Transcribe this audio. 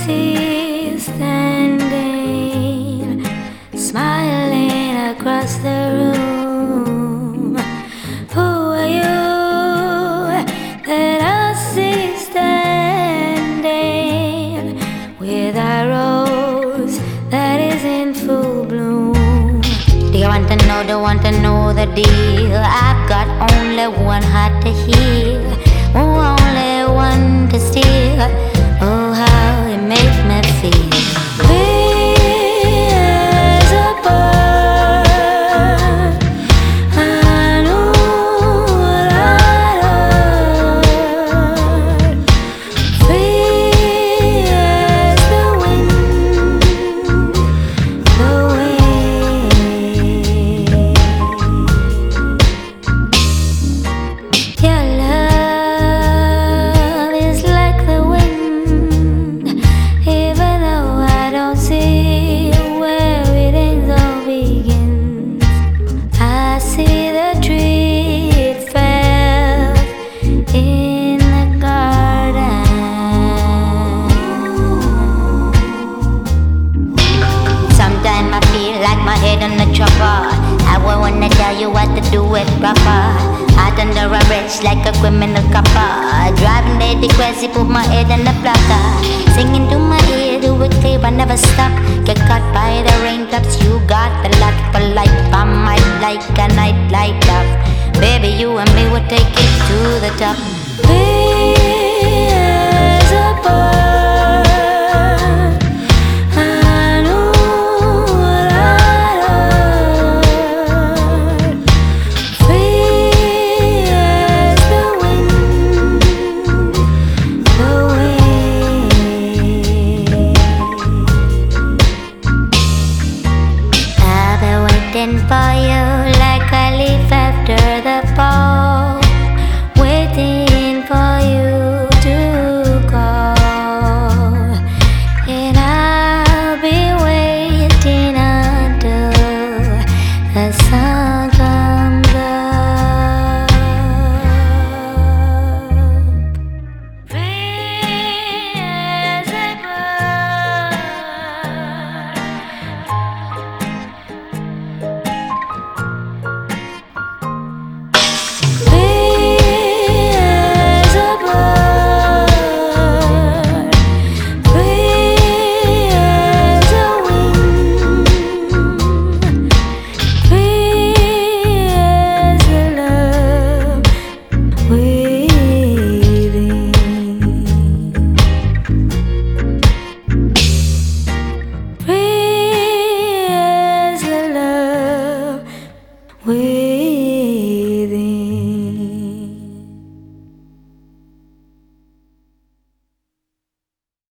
see standing, smiling across the room. Who are you that I see standing with a rose that is in full bloom? Do you want to know the deal? I've got only one heart to heal, only one to steal. Oh, how it makes me feel. Free as a bird, I know what I heard. Free as the wind, the wind. Your love is like the wind, even though I don't see where it ends or begins. I see the tree it fell in the garden. Sometimes I feel like my head on the chopper. I won't wanna tell you what to do it proper. Hot under a wretch like a criminal copper. Driving lady crazy, put my head in the blocker. Singing to my ear, do it clear, I never stop. Get caught by the raindrops, you got the lot for life. I might like a night light up. Baby, you and me will take it to the top. Free as a bird.